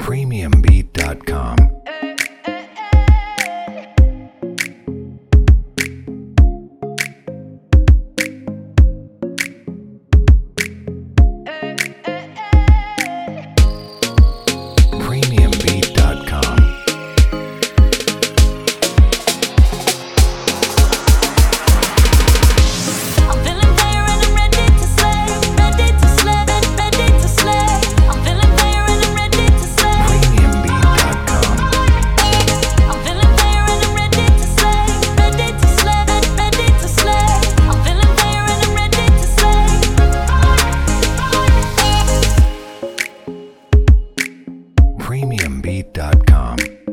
Premiumbeat.com. Premiumbeat.com. I'm feeling fire and I'm ready to slay, ready to slay, ready to slay. I'm feeling fire and I'm ready to slay. Premiumbeat.com. I'm feeling fire and I'm ready to slay, ready to slay, ready to slay. I'm feeling fire and I'm ready to slay. Premiumbeat.com.